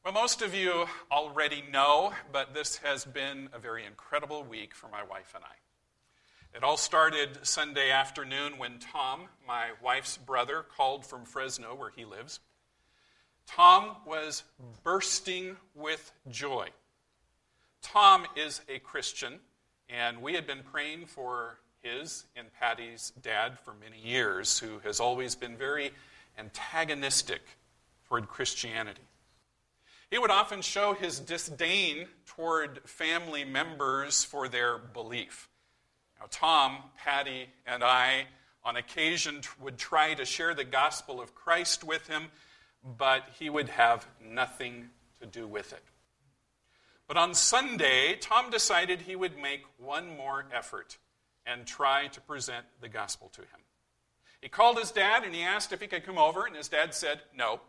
Well, most of you already know, but this has been a very incredible week for my wife and I. It all started Sunday afternoon when Tom, my wife's brother, called from Fresno, where he lives. Tom was bursting with joy. Tom is a Christian, and we had been praying for his and Patty's dad for many years, who has always been very antagonistic toward Christianity. He would often show his disdain toward family members for their belief. Now, Tom, Patty, and I, on occasion, would try to share the gospel of Christ with him, but he would have nothing to do with it. But on Sunday, Tom decided he would make one more effort and try to present the gospel to him. He called his dad and he asked if he could come over, and his dad said no.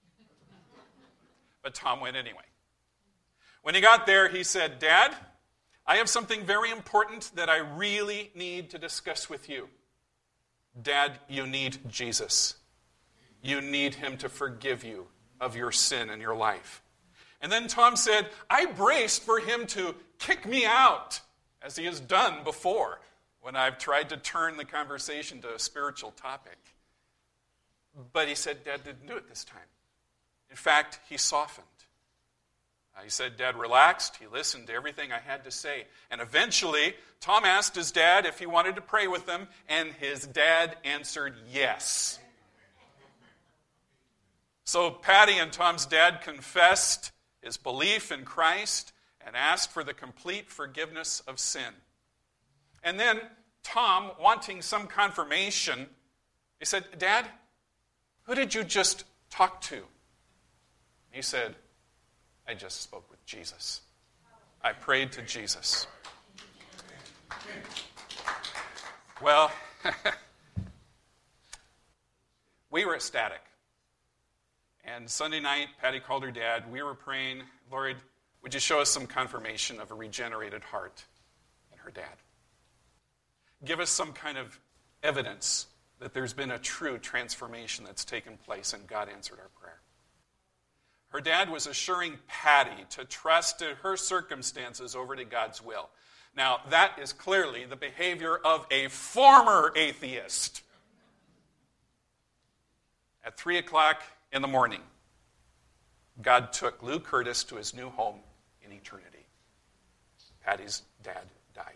But Tom went anyway. When he got there, he said, "Dad, I have something very important that I really need to discuss with you. Dad, you need Jesus. You need him to forgive you of your sin in your life." And then Tom said, I braced for him to kick me out, as he has done before when I've tried to turn the conversation to a spiritual topic. But he said, Dad didn't do it this time. In fact, he softened. He said, Dad relaxed. He listened to everything I had to say. And eventually, Tom asked his dad if he wanted to pray with him, and his dad answered yes. So Patty and Tom's dad confessed his belief in Christ and asked for the complete forgiveness of sin. And then Tom, wanting some confirmation, he said, Dad, who did you just talk to? He said, I just spoke with Jesus. I prayed to Jesus. Well, we were ecstatic. And Sunday night, Patty called her dad. We were praying, Lord, would you show us some confirmation of a regenerated heart in her dad? Give us some kind of evidence that there's been a true transformation that's taken place, and God answered our prayer. Her dad was assuring Patty to trust her circumstances over to God's will. Now, that is clearly the behavior of a former atheist. At 3 o'clock in the morning, God took Lou Curtis to his new home in eternity. Patty's dad died.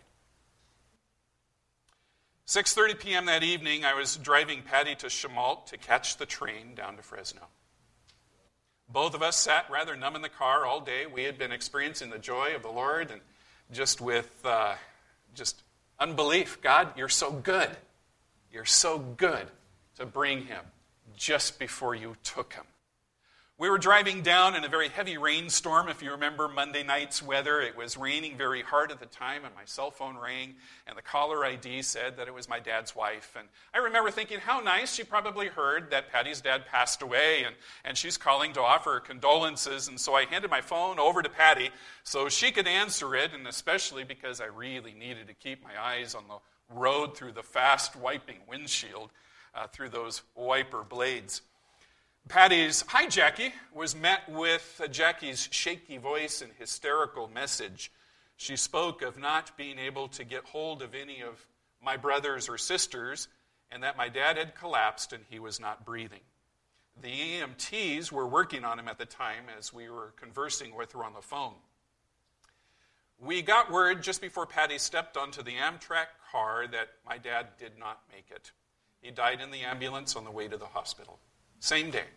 6:30 p.m. that evening, I was driving Patty to Chemalt to catch the train down to Fresno. Both of us sat rather numb in the car all day. We had been experiencing the joy of the Lord, and just with unbelief. God, you're so good. You're so good to bring him just before you took him. We were driving down in a very heavy rainstorm. If you remember Monday night's weather, it was raining very hard at the time, and my cell phone rang, and the caller ID said that it was my dad's wife. And I remember thinking, how nice. She probably heard that Patty's dad passed away, and she's calling to offer condolences. And so I handed my phone over to Patty so she could answer it, and especially because I really needed to keep my eyes on the road through the fast wiping windshield, through those wiper blades. Patty's "Hi, Jackie" was met with Jackie's shaky voice and hysterical message. She spoke of not being able to get hold of any of my brothers or sisters, and that my dad had collapsed and he was not breathing. The EMTs were working on him at the time as we were conversing with her on the phone. We got word just before Patty stepped onto the Amtrak car that my dad did not make it. He died in the ambulance on the way to the hospital. Same day.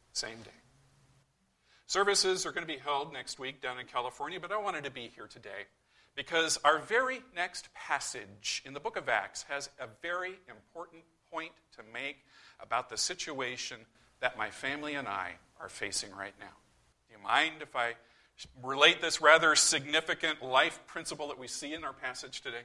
Services are going to be held next week down in California, but I wanted to be here today because our very next passage in the book of Acts has a very important point to make about the situation that my family and I are facing right now. Do you mind if I relate this rather significant life principle that we see in our passage today?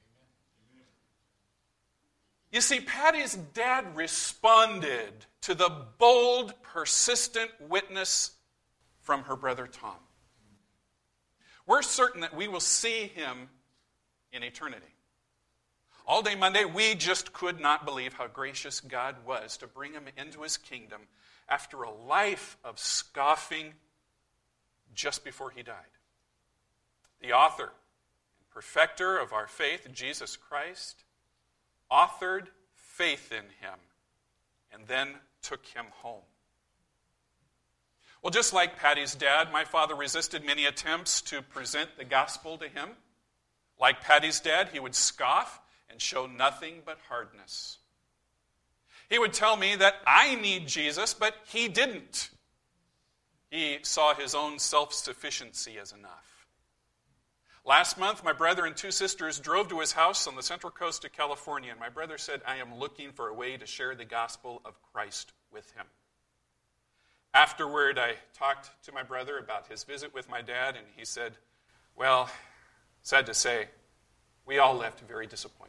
You see, Patty's dad responded to the bold, persistent witness from her brother Tom. We're certain that we will see him in eternity. All day Monday, we just could not believe how gracious God was to bring him into his kingdom after a life of scoffing just before he died. The author and perfecter of our faith, Jesus Christ, authored faith in him and then took him home. Well, just like Patty's dad, my father resisted many attempts to present the gospel to him. Like Patty's dad, he would scoff and show nothing but hardness. He would tell me that I need Jesus, but he didn't. He saw his own self-sufficiency as enough. Last month, my brother and 2 sisters drove to his house on the central coast of California, and my brother said, I am looking for a way to share the gospel of Christ with him. Afterward, I talked to my brother about his visit with my dad, and he said, well, sad to say, we all left very disappointed.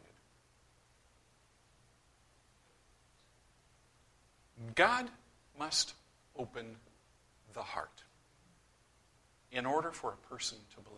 God must open the heart in order for a person to believe.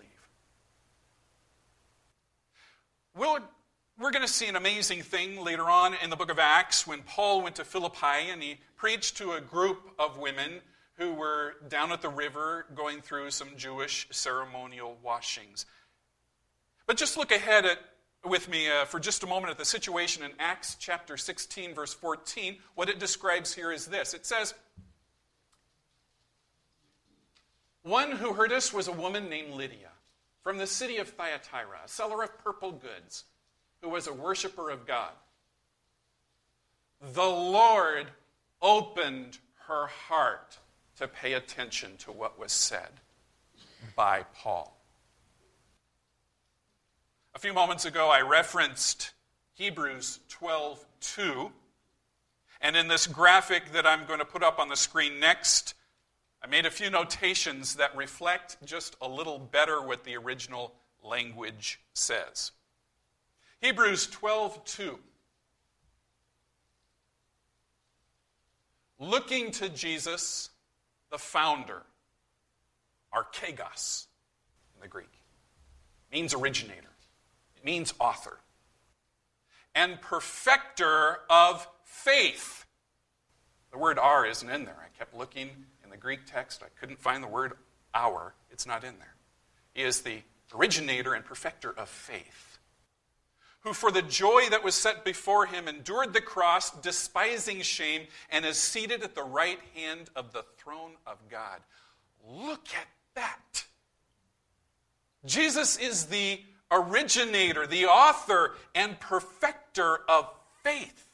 We're going to see an amazing thing later on in the book of Acts when Paul went to Philippi and he preached to a group of women who were down at the river going through some Jewish ceremonial washings. But just look ahead with me for just a moment at the situation in Acts chapter 16, verse 14. What it describes here is this. It says, one who heard us was a woman named Lydia from the city of Thyatira, a seller of purple goods, who was a worshiper of God. The Lord opened her heart to pay attention to what was said by Paul. A few moments ago, I referenced Hebrews 12:2, and in this graphic that I'm going to put up on the screen next, I made a few notations that reflect just a little better what the original language says. Hebrews 12:2. Looking to Jesus, the founder, archegos in the Greek, means originator. It means author. And perfecter of faith. The word "are" isn't in there. I kept looking in the Greek text. I couldn't find the word "our." It's not in there. He is the originator and perfecter of faith, who for the joy that was set before him endured the cross, despising shame, and is seated at the right hand of the throne of God. Look at that. Jesus is the originator, the author, and perfecter of faith.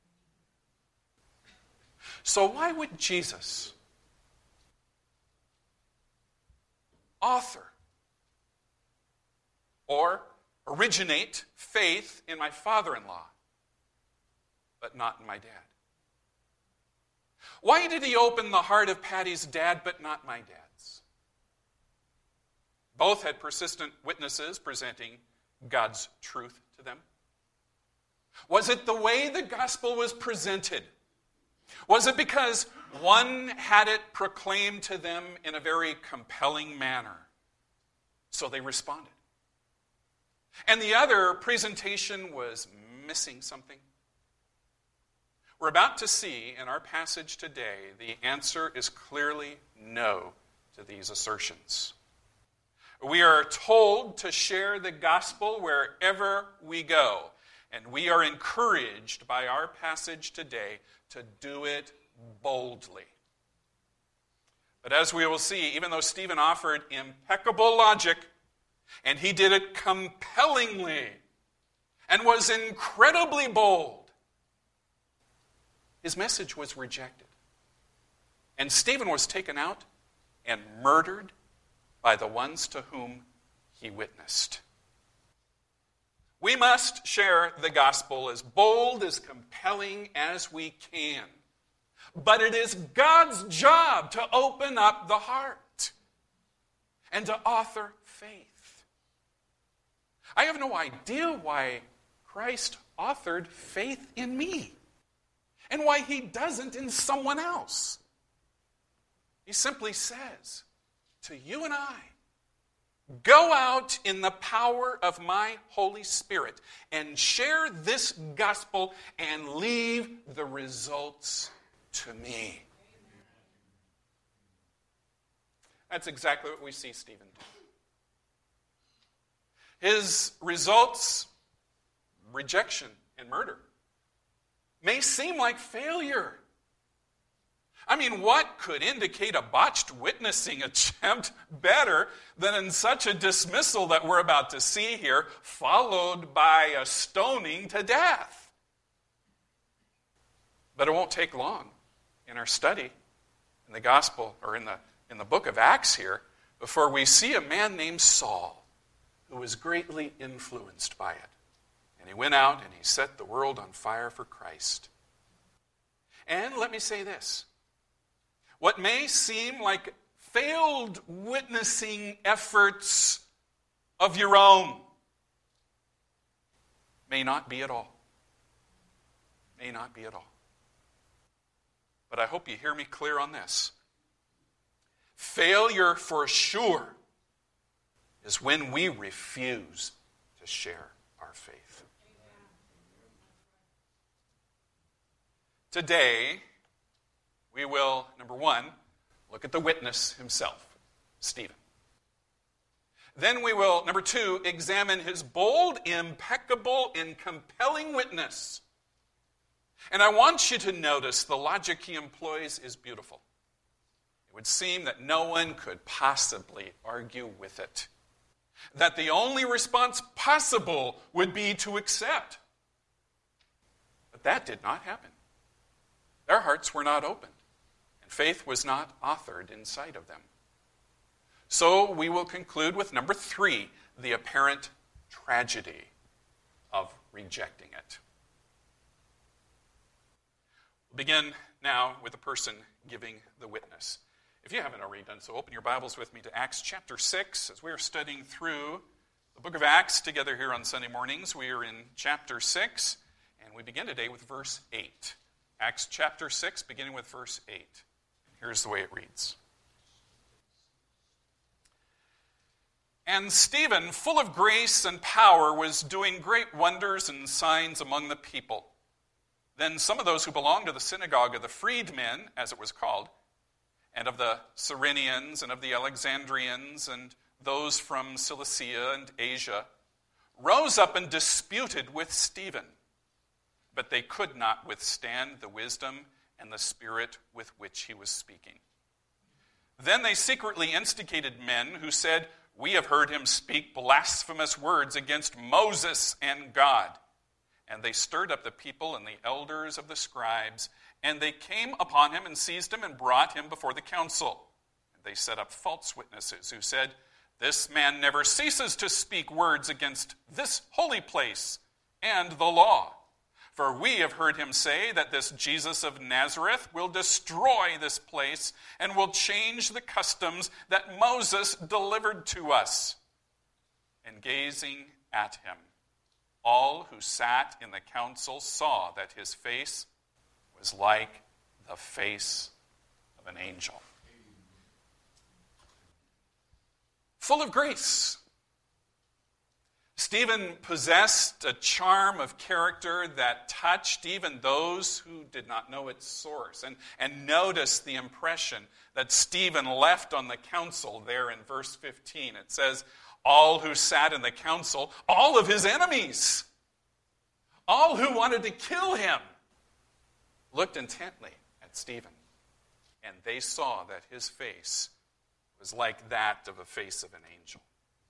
So why would Jesus author or originate faith in my father-in-law, but not in my dad? Why did he open the heart of Patty's dad, but not my dad's? Both had persistent witnesses presenting God's truth to them. Was it the way the gospel was presented? Was it because one had it proclaimed to them in a very compelling manner, so they responded, and the other presentation was missing something? We're about to see in our passage today the answer is clearly no to these assertions. We are told to share the gospel wherever we go, and we are encouraged by our passage today to do it boldly. But as we will see, even though Stephen offered impeccable logic, and he did it compellingly and was incredibly bold, his message was rejected. And Stephen was taken out and murdered by the ones to whom he witnessed. We must share the gospel as bold, as compelling as we can. But it is God's job to open up the heart and to author faith. I have no idea why Christ authored faith in me and why he doesn't in someone else. He simply says to you and I, go out in the power of my Holy Spirit and share this gospel and leave the results to me. That's exactly what we see Stephen do. His results, rejection and murder, may seem like failure. I mean, what could indicate a botched witnessing attempt better than in such a dismissal that we're about to see here, followed by a stoning to death? But it won't take long in our study in the gospel, or in the book of Acts here, before we see a man named Saul who was greatly influenced by it. And he went out and he set the world on fire for Christ. And let me say this. What may seem like failed witnessing efforts of your own may not be at all. May not be at all. But I hope you hear me clear on this. Failure for sure is when we refuse to share our faith. Today, we will, number one, look at the witness himself, Stephen. Then we will, number two, examine his bold, impeccable, and compelling witness. And I want you to notice the logic he employs is beautiful. It would seem that no one could possibly argue with it. That the only response possible would be to accept. But that did not happen. Their hearts were not opened. Faith was not authored inside of them. So we will conclude with number three, the apparent tragedy of rejecting it. We'll begin now with the person giving the witness. If you haven't already done so, open your Bibles with me to Acts chapter 6. As we are studying through the book of Acts together here on Sunday mornings, we are in chapter 6, and we begin today with verse 8. Acts chapter 6, beginning with verse 8. Here's the way it reads. And Stephen, full of grace and power, was doing great wonders and signs among the people. Then some of those who belonged to the synagogue of the freedmen, as it was called, and of the Cyrenians and of the Alexandrians and those from Cilicia and Asia, rose up and disputed with Stephen. But they could not withstand the wisdom and the spirit with which he was speaking. Then they secretly instigated men who said, "We have heard him speak blasphemous words against Moses and God." And they stirred up the people and the elders of the scribes, and they came upon him and seized him and brought him before the council. And they set up false witnesses who said, "This man never ceases to speak words against this holy place and the law. For we have heard him say that this Jesus of Nazareth will destroy this place and will change the customs that Moses delivered to us." And gazing at him, all who sat in the council saw that his face was like the face of an angel. Full of grace. Stephen possessed a charm of character that touched even those who did not know its source. And notice the impression that Stephen left on the council there in verse 15. It says, all who sat in the council, all of his enemies, all who wanted to kill him, looked intently at Stephen. And they saw that his face was like that of a face of an angel.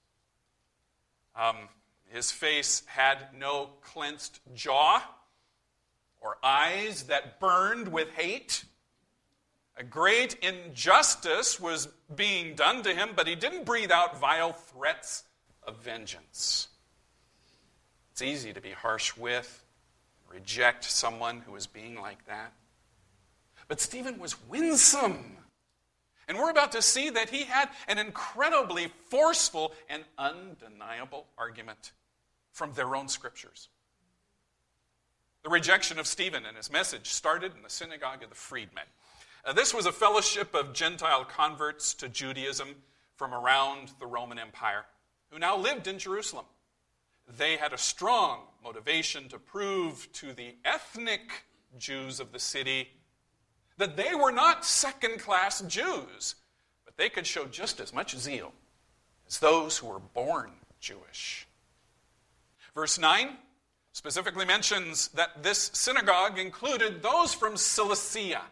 His face had no clenched jaw or eyes that burned with hate. A great injustice was being done to him, but he didn't breathe out vile threats of vengeance. It's easy to be harsh with, reject someone who is being like that. But Stephen was winsome. And we're about to see that he had an incredibly forceful and undeniable argument from their own scriptures. The rejection of Stephen and his message started in the synagogue of the freedmen. This was a fellowship of Gentile converts to Judaism from around the Roman Empire who now lived in Jerusalem. They had a strong motivation to prove to the ethnic Jews of the city that they were not second-class Jews, but they could show just as much zeal as those who were born Jewish. Verse 9 specifically mentions that this synagogue included those from Cilicia.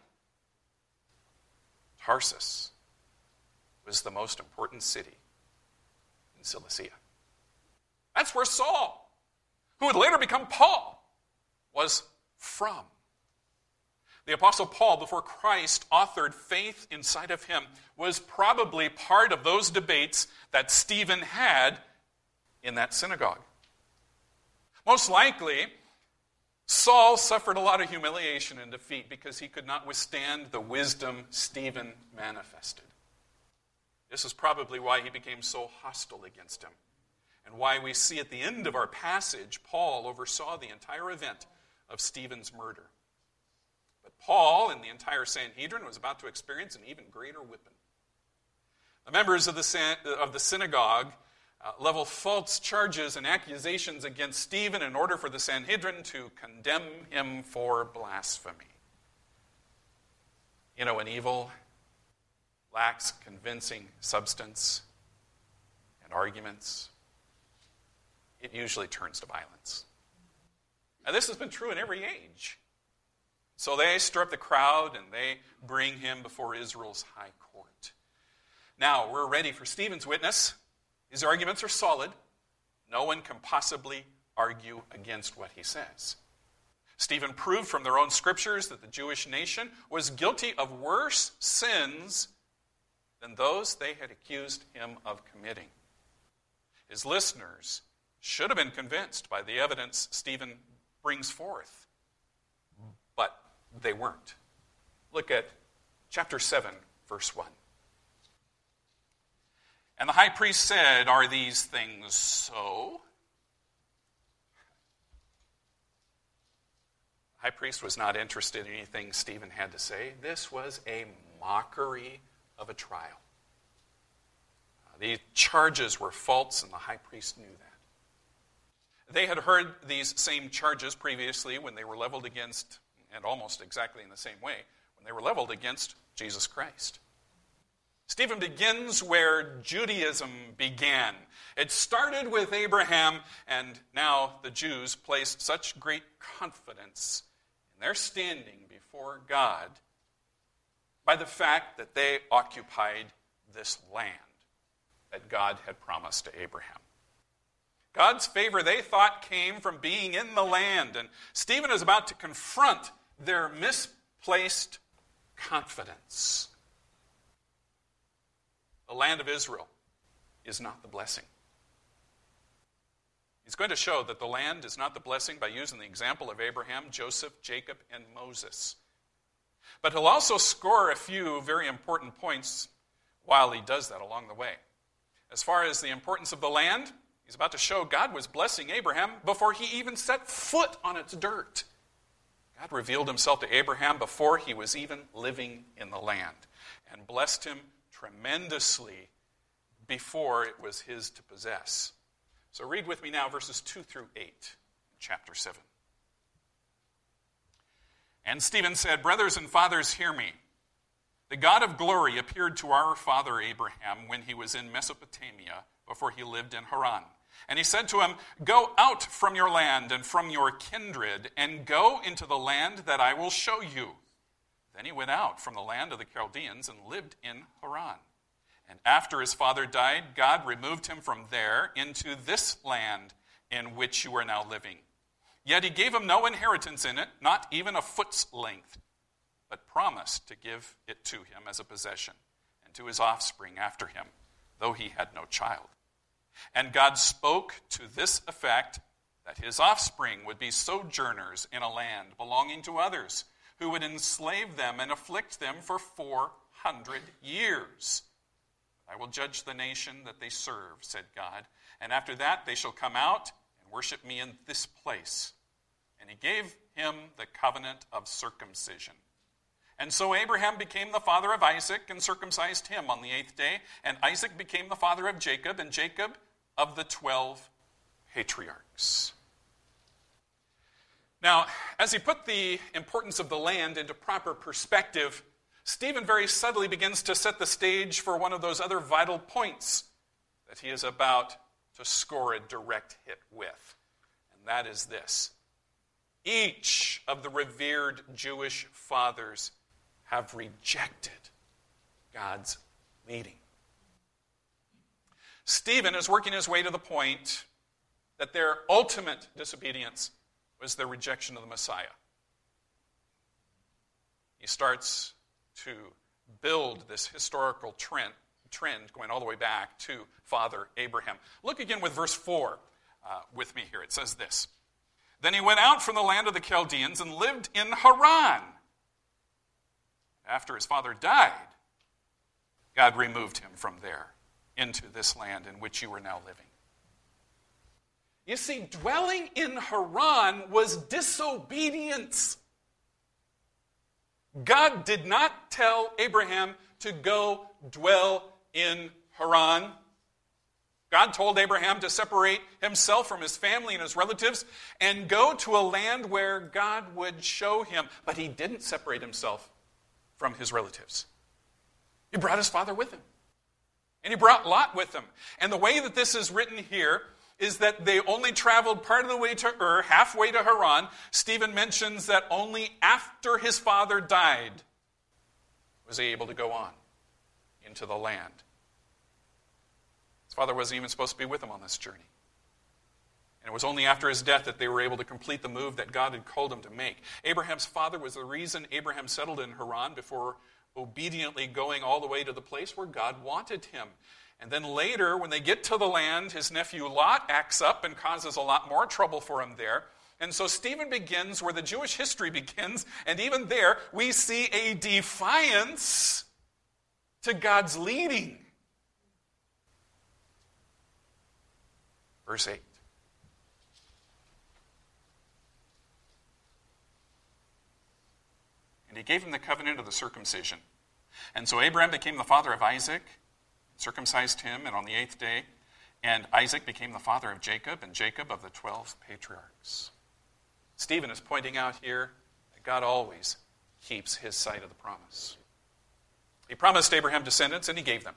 Tarsus was the most important city in Cilicia. That's where Saul, who would later become Paul, was from. The Apostle Paul, before Christ authored faith inside of him, was probably part of those debates that Stephen had in that synagogue. Most likely, Saul suffered a lot of humiliation and defeat because he could not withstand the wisdom Stephen manifested. This is probably why he became so hostile against him, and why we see at the end of our passage, Paul oversaw the entire event of Stephen's murder. But Paul and the entire Sanhedrin was about to experience an even greater whipping. The members of the synagogue level false charges and accusations against Stephen in order for the Sanhedrin to condemn him for blasphemy. You know, when evil lacks convincing substance and arguments, it usually turns to violence. And this has been true in every age. So they stir up the crowd and they bring him before Israel's high court. Now, we're ready for Stephen's witness. His arguments are solid. No one can possibly argue against what he says. Stephen proved from their own scriptures that the Jewish nation was guilty of worse sins than those they had accused him of committing. His listeners should have been convinced by the evidence Stephen brings forth, but they weren't. Look at chapter 7, verse 1. And the high priest said, "Are these things so?" The high priest was not interested in anything Stephen had to say. This was a mockery of a trial. The charges were false, and the high priest knew that. They had heard these same charges previously when they were leveled against, and almost exactly in the same way, when they were leveled against Jesus Christ. Stephen begins where Judaism began. It started with Abraham, and now the Jews placed such great confidence in their standing before God by the fact that they occupied this land that God had promised to Abraham. God's favor, they thought, came from being in the land, and Stephen is about to confront their misplaced confidence. The land of Israel is not the blessing. He's going to show that the land is not the blessing by using the example of Abraham, Joseph, Jacob, and Moses. But he'll also score a few very important points while he does that along the way. As far as the importance of the land, he's about to show God was blessing Abraham before he even set foot on its dirt. God revealed himself to Abraham before he was even living in the land and blessed him tremendously before it was his to possess. So read with me now verses 2 through 8, chapter 7. And Stephen said, "Brothers and fathers, hear me. The God of glory appeared to our father Abraham when he was in Mesopotamia, before he lived in Haran. And he said to him, 'Go out from your land and from your kindred, and go into the land that I will show you.' Then he went out from the land of the Chaldeans and lived in Haran. And after his father died, God removed him from there into this land in which you are now living. Yet he gave him no inheritance in it, not even a foot's length, but promised to give it to him as a possession and to his offspring after him, though he had no child. And God spoke to this effect, that his offspring would be sojourners in a land belonging to others, who would enslave them and afflict them for 400 years. I will judge the nation that they serve, said God, and after that they shall come out and worship me in this place. And he gave him the covenant of circumcision. And so Abraham became the father of Isaac and circumcised him on the 8th day, and Isaac became the father of Jacob, and Jacob of the 12 patriarchs. Now, as he put the importance of the land into proper perspective, Stephen very subtly begins to set the stage for one of those other vital points that he is about to score a direct hit with. And that is this. Each of the revered Jewish fathers have rejected God's leading. Stephen is working his way to the point that their ultimate disobedience was their rejection of the Messiah. He starts to build this historical trend going all the way back to Father Abraham. Look again with verse 4 with me here. It says this. Then he went out from the land of the Chaldeans and lived in Haran. After his father died, God removed him from there into this land in which you are now living. You see, dwelling in Haran was disobedience. God did not tell Abraham to go dwell in Haran. God told Abraham to separate himself from his family and his relatives and go to a land where God would show him. But he didn't separate himself from his relatives. He brought his father with him. And he brought Lot with him. And the way that this is written here is that they only traveled part of the way to Ur, halfway to Haran. Stephen mentions that only after his father died was he able to go on into the land. His father wasn't even supposed to be with him on this journey. And it was only after his death that they were able to complete the move that God had called him to make. Abraham's father was the reason Abraham settled in Haran before obediently going all the way to the place where God wanted him. And then later, when they get to the land, his nephew Lot acts up and causes a lot more trouble for him there. And so Stephen begins where the Jewish history begins, and even there we see a defiance to God's leading. Verse 8. And he gave him the covenant of the circumcision. And so Abraham became the father of Isaac, circumcised him, and on the 8th day, and Isaac became the father of Jacob, and Jacob of the 12 patriarchs. Stephen is pointing out here that God always keeps his side of the promise. He promised Abraham descendants, and he gave them.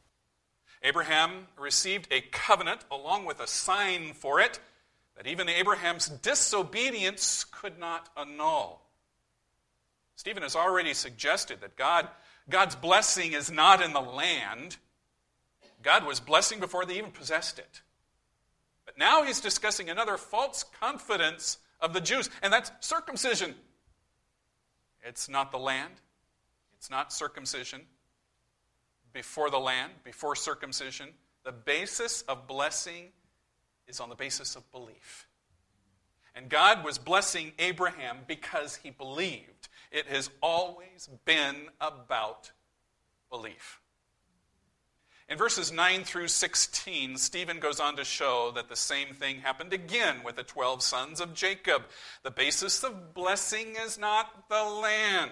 Abraham received a covenant along with a sign for it that even Abraham's disobedience could not annul. Stephen has already suggested that God's blessing is not in the land. God was blessing before they even possessed it. But now he's discussing another false confidence of the Jews, and that's circumcision. It's not the land. It's not circumcision. Before the land, before circumcision, the basis of blessing is on the basis of belief. And God was blessing Abraham because he believed. It has always been about belief. In verses 9 through 16, Stephen goes on to show that the same thing happened again with the 12 sons of Jacob. The basis of blessing is not the land.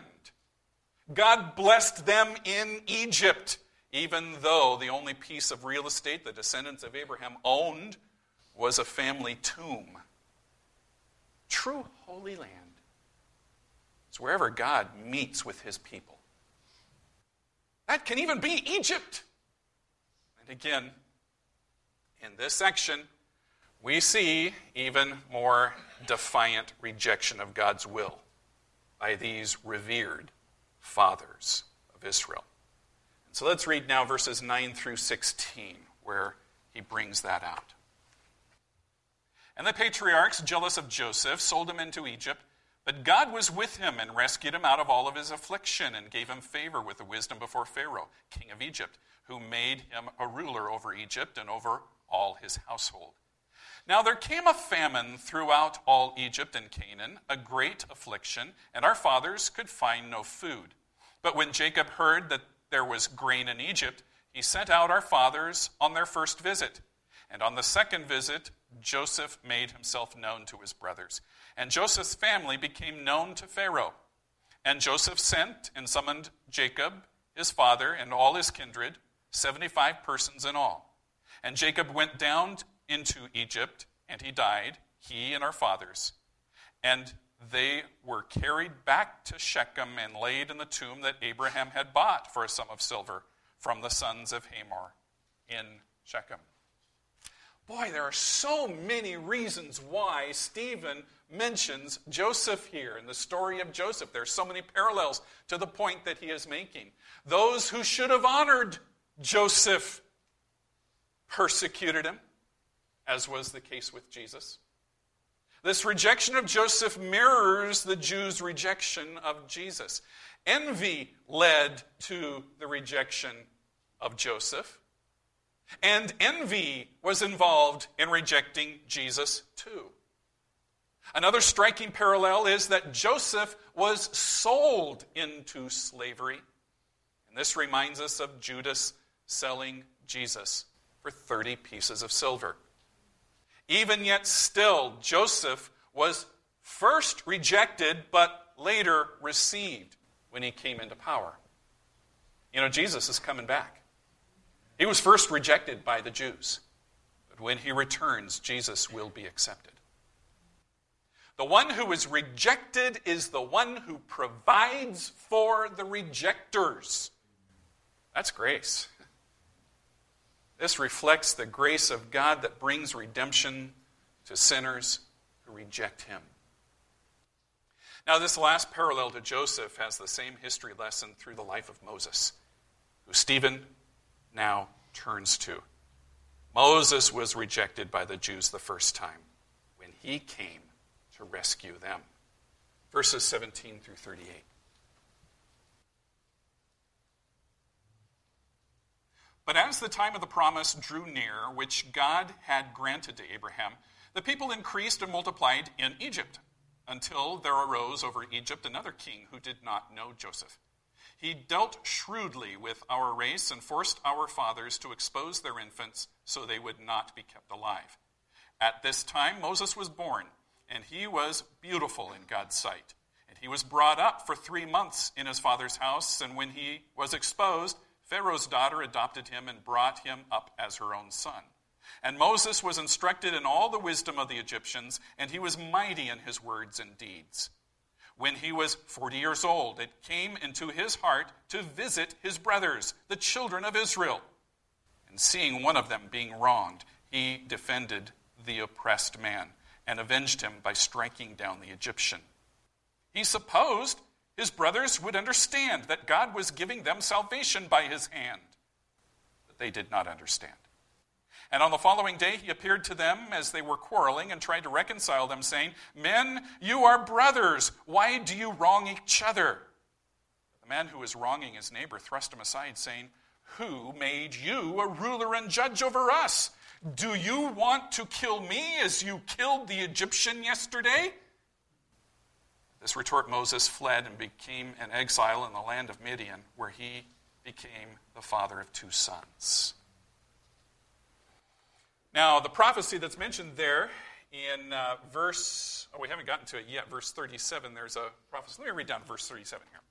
God blessed them in Egypt, even though the only piece of real estate the descendants of Abraham owned was a family tomb. True Holy Land is wherever God meets with his people. That can even be Egypt. And again, in this section, we see even more defiant rejection of God's will by these revered fathers of Israel. And so let's read now verses 9 through 16, where he brings that out. And the patriarchs, jealous of Joseph, sold him into Egypt. But God was with him and rescued him out of all of his affliction and gave him favor with the wisdom before Pharaoh, king of Egypt, who made him a ruler over Egypt and over all his household. Now there came a famine throughout all Egypt and Canaan, a great affliction, and our fathers could find no food. But when Jacob heard that there was grain in Egypt, he sent out our fathers on their first visit. And on the second visit, Joseph made himself known to his brothers. And Joseph's family became known to Pharaoh. And Joseph sent and summoned Jacob, his father, and all his kindred, 75 persons in all. And Jacob went down into Egypt, and he died, he and our fathers. And they were carried back to Shechem and laid in the tomb that Abraham had bought for a sum of silver from the sons of Hamor in Shechem. Boy, there are so many reasons why Stephen mentions Joseph here in the story of Joseph. There are so many parallels to the point that he is making. Those who should have honored Joseph persecuted him, as was the case with Jesus. This rejection of Joseph mirrors the Jews' rejection of Jesus. Envy led to the rejection of Joseph. And envy was involved in rejecting Jesus too. Another striking parallel is that Joseph was sold into slavery. And this reminds us of Judas selling Jesus for 30 pieces of silver. Even yet still, Joseph was first rejected, but later received when he came into power. You know, Jesus is coming back. He was first rejected by the Jews, but when he returns, Jesus will be accepted. The one who is rejected is the one who provides for the rejectors. That's grace. This reflects the grace of God that brings redemption to sinners who reject him. Now, this last parallel to Joseph has the same history lesson through the life of Moses, who Stephen now turns to. Moses was rejected by the Jews the first time when he came to rescue them. Verses 17 through 38. But as the time of the promise drew near, which God had granted to Abraham, the people increased and multiplied in Egypt, until there arose over Egypt another king who did not know Joseph. He dealt shrewdly with our race and forced our fathers to expose their infants so they would not be kept alive. At this time Moses was born, and he was beautiful in God's sight. And he was brought up for 3 months in his father's house, and when he was exposed, Pharaoh's daughter adopted him and brought him up as her own son. And Moses was instructed in all the wisdom of the Egyptians, and he was mighty in his words and deeds. When he was 40 years old, it came into his heart to visit his brothers, the children of Israel. And seeing one of them being wronged, he defended the oppressed man and avenged him by striking down the Egyptian. He supposed his brothers would understand that God was giving them salvation by his hand. But they did not understand. And on the following day he appeared to them as they were quarreling and tried to reconcile them, saying, "Men, you are brothers. Why do you wrong each other?" But the man who was wronging his neighbor thrust him aside, saying, "Who made you a ruler and judge over us? Do you want to kill me as you killed the Egyptian yesterday?" This retort Moses fled and became an exile in the land of Midian, where he became the father of 2 sons. Now, the prophecy that's mentioned there in we haven't gotten to it yet, verse 37, there's a prophecy. Let me read down verse 37 here.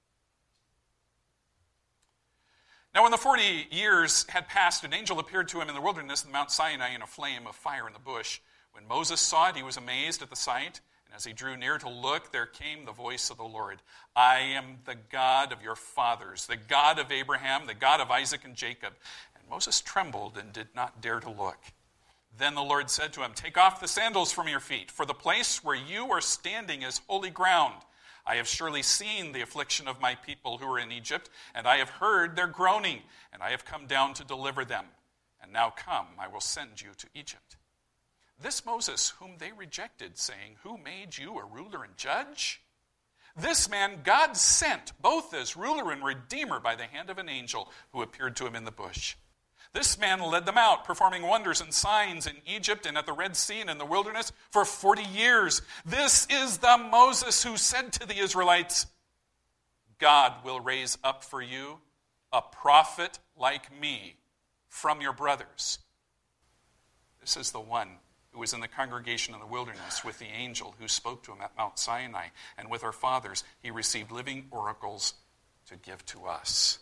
Now, when the 40 years had passed, an angel appeared to him in the wilderness of Mount Sinai in a flame of fire in the bush. When Moses saw it, he was amazed at the sight. And as he drew near to look, there came the voice of the Lord. "I am the God of your fathers, the God of Abraham, the God of Isaac and Jacob." And Moses trembled and did not dare to look. Then the Lord said to him, "Take off the sandals from your feet, for the place where you are standing is holy ground. I have surely seen the affliction of my people who are in Egypt, and I have heard their groaning, and I have come down to deliver them. And now come, I will send you to Egypt." This Moses, whom they rejected, saying, "Who made you a ruler and judge?" This man God sent, both as ruler and redeemer by the hand of an angel who appeared to him in the bush. This man led them out, performing wonders and signs in Egypt and at the Red Sea and in the wilderness for 40 years. This is the Moses who said to the Israelites, "God will raise up for you a prophet like me from your brothers." This is the one who was in the congregation in the wilderness with the angel who spoke to him at Mount Sinai, and with our fathers he received living oracles to give to us.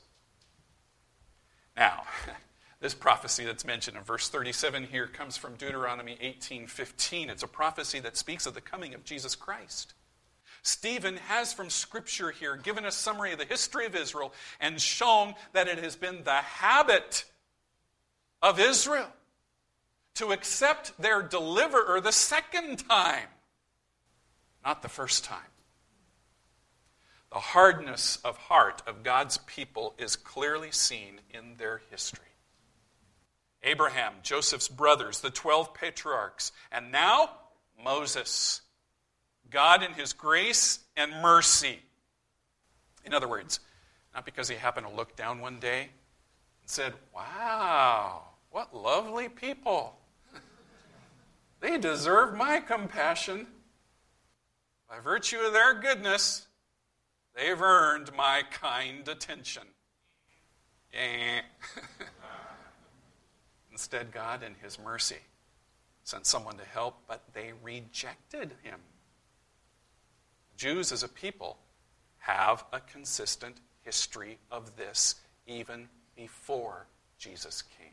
Now, this prophecy that's mentioned in verse 37 here comes from Deuteronomy 18:15. It's a prophecy that speaks of the coming of Jesus Christ. Stephen has from Scripture here given a summary of the history of Israel and shown that it has been the habit of Israel to accept their deliverer the second time, not the first time. The hardness of heart of God's people is clearly seen in their history. Abraham, Joseph's brothers, the 12 patriarchs, and now Moses. God in his grace and mercy. In other words, not because he happened to look down one day and said, wow, what lovely people. They deserve my compassion. By virtue of their goodness, they've earned my kind attention. Yeah. Instead, God in his mercy sent someone to help, but they rejected him. Jews as a people have a consistent history of this even before Jesus came.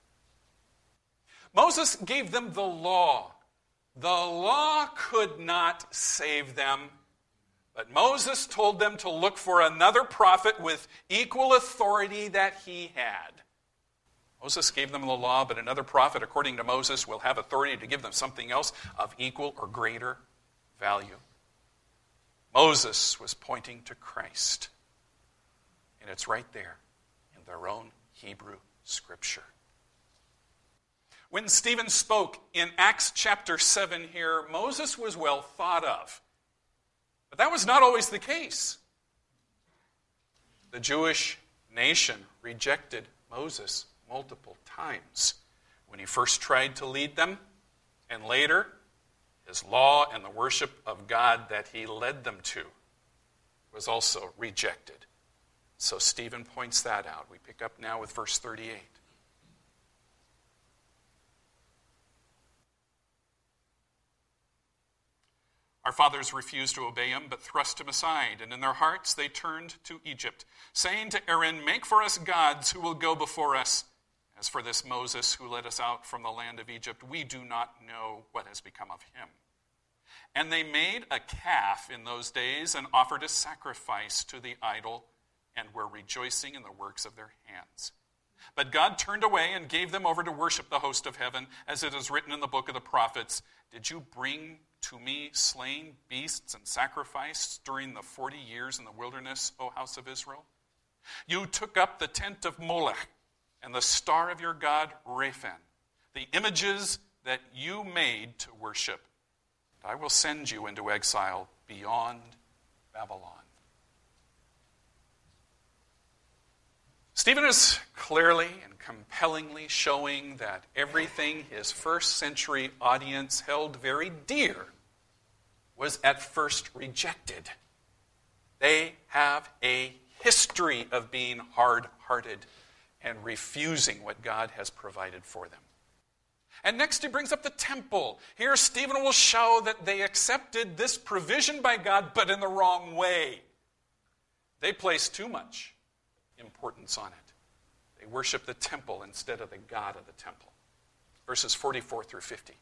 Moses gave them the law. The law could not save them, but Moses told them to look for another prophet with equal authority that he had. Moses gave them the law, but another prophet, according to Moses, will have authority to give them something else of equal or greater value. Moses was pointing to Christ, and it's right there in their own Hebrew Scripture. When Stephen spoke in Acts chapter 7 here, Moses was well thought of. But that was not always the case. The Jewish nation rejected Moses multiple times when he first tried to lead them, and later his law and the worship of God that he led them to was also rejected. So Stephen points that out. We pick up now with verse 38. Our fathers refused to obey him, but thrust him aside, and in their hearts they turned to Egypt, saying to Aaron, "Make for us gods who will go before us. As for this Moses who led us out from the land of Egypt, we do not know what has become of him." And they made a calf in those days and offered a sacrifice to the idol and were rejoicing in the works of their hands. But God turned away and gave them over to worship the host of heaven, as it is written in the book of the prophets, "Did you bring to me slain beasts and sacrifice during the 40 years in the wilderness, O house of Israel? You took up the tent of Molech and the star of your god Rephan, the images that you made to worship. I will send you into exile beyond Babylon." Stephen is clearly and compellingly showing that everything his first century audience held very dear was at first rejected. They have a history of being hard-hearted and refusing what God has provided for them. And next he brings up the temple. Here Stephen will show that they accepted this provision by God, but in the wrong way. They placed too much importance on it. They worship the temple instead of the God of the temple. Verses 44 through 50.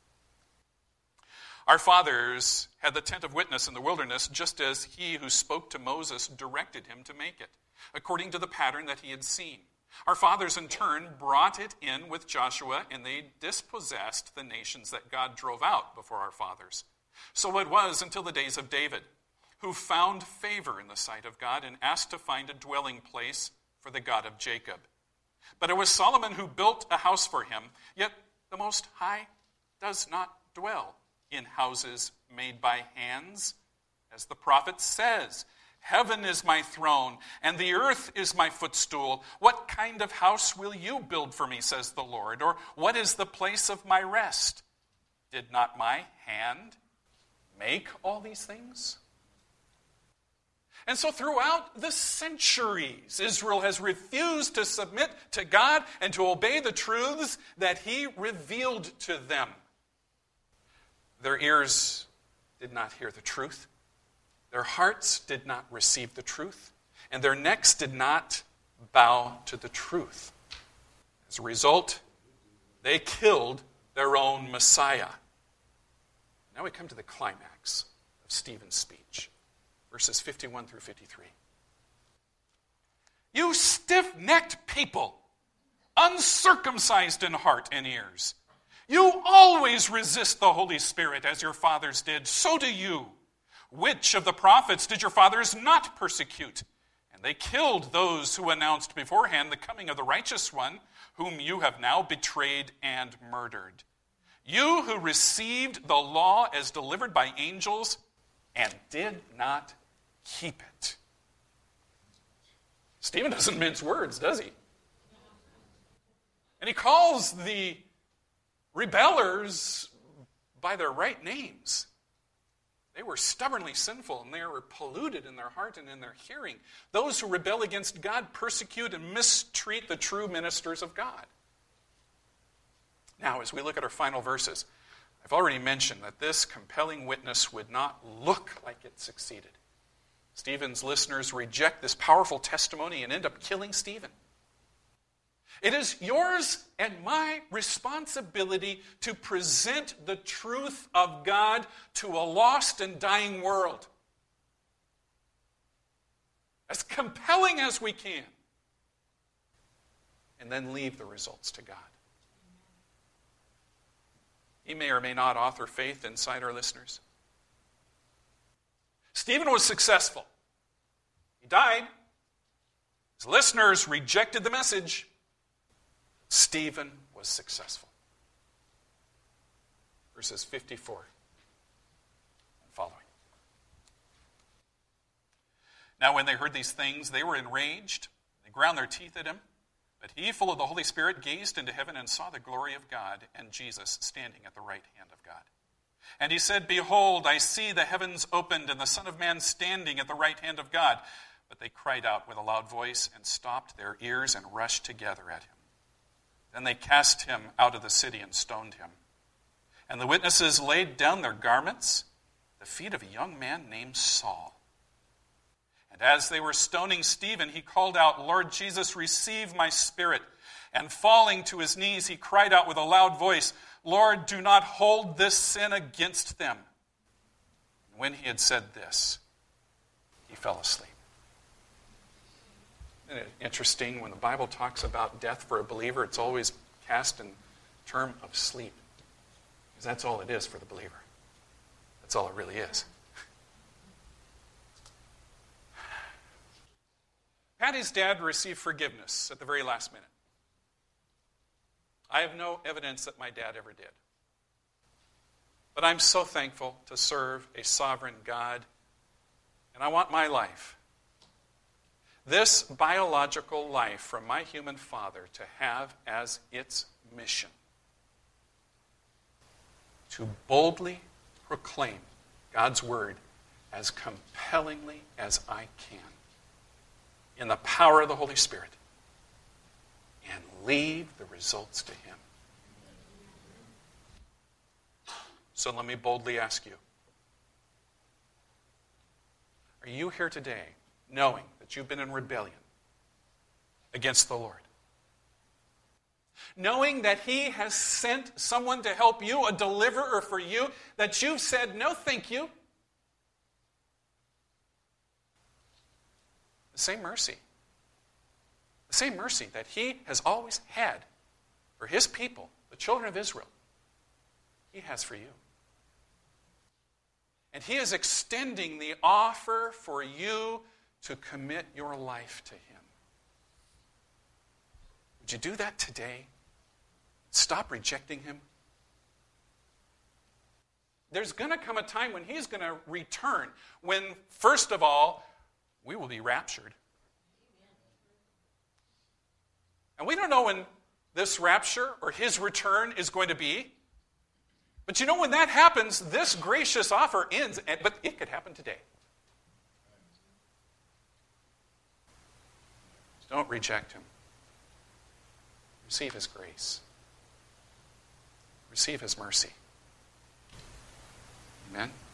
Our fathers had the tent of witness in the wilderness, just as he who spoke to Moses directed him to make it, according to the pattern that he had seen. Our fathers in turn brought it in with Joshua, and they dispossessed the nations that God drove out before our fathers. So it was until the days of David, who found favor in the sight of God and asked to find a dwelling place for the God of Jacob. But it was Solomon who built a house for him, yet the Most High does not dwell in houses made by hands. As the prophet says, "Heaven is my throne, and the earth is my footstool. What kind of house will you build for me, says the Lord? Or what is the place of my rest? Did not my hand make all these things?" And so throughout the centuries, Israel has refused to submit to God and to obey the truths that he revealed to them. Their ears did not hear the truth. Their hearts did not receive the truth. And their necks did not bow to the truth. As a result, they killed their own Messiah. Now we come to the climax of Stephen's speech. Verses 51 through 53. You stiff-necked people, uncircumcised in heart and ears. You always resist the Holy Spirit as your fathers did. So do you. Which of the prophets did your fathers not persecute? And they killed those who announced beforehand the coming of the righteous one, whom you have now betrayed and murdered. You who received the law as delivered by angels and did not keep it. Stephen doesn't mince words, does he? And he calls the rebellers by their right names. They were stubbornly sinful, and they were polluted in their heart and in their hearing. Those who rebel against God persecute and mistreat the true ministers of God. Now, as we look at our final verses, I've already mentioned that this compelling witness would not look like it succeeded. Stephen's listeners reject this powerful testimony and end up killing Stephen. It is yours and my responsibility to present the truth of God to a lost and dying world as compelling as we can, and then leave the results to God. He may or may not author faith inside our listeners. Stephen was successful. He died. His listeners rejected the message. Stephen was successful. Verses 54 and following. Now when they heard these things, they were enraged. They ground their teeth at him. But he, full of the Holy Spirit, gazed into heaven and saw the glory of God and Jesus standing at the right hand of God. And he said, Behold, I see the heavens opened and the Son of Man standing at the right hand of God. But they cried out with a loud voice and stopped their ears and rushed together at him. Then they cast him out of the city and stoned him. And the witnesses laid down their garments at the feet of a young man named Saul. And as they were stoning Stephen, he called out, Lord Jesus, receive my spirit. And falling to his knees, he cried out with a loud voice, Lord, do not hold this sin against them. And when he had said this, he fell asleep. Isn't it interesting, when the Bible talks about death for a believer, it's always cast in term of sleep. Because that's all it is for the believer. That's all it really is. Patty's dad received forgiveness at the very last minute. I have no evidence that my dad ever did. But I'm so thankful to serve a sovereign God, and I want my life, this biological life from my human father, to have as its mission to boldly proclaim God's word as compellingly as I can in the power of the Holy Spirit and leave the results to him. So let me boldly ask you, are you here today knowing that you've been in rebellion against the Lord? Knowing that he has sent someone to help you, a deliverer for you, that you've said, no, thank you. The same mercy that he has always had for his people, the children of Israel, he has for you. And he is extending the offer for you to commit your life to him. Would you do that today? Stop rejecting him. There's going to come a time when he's going to return, when, first of all, we will be raptured. And we don't know when this rapture or his return is going to be. But you know, when that happens, this gracious offer ends, but it could happen today. Don't reject him. Receive his grace. Receive his mercy. Amen.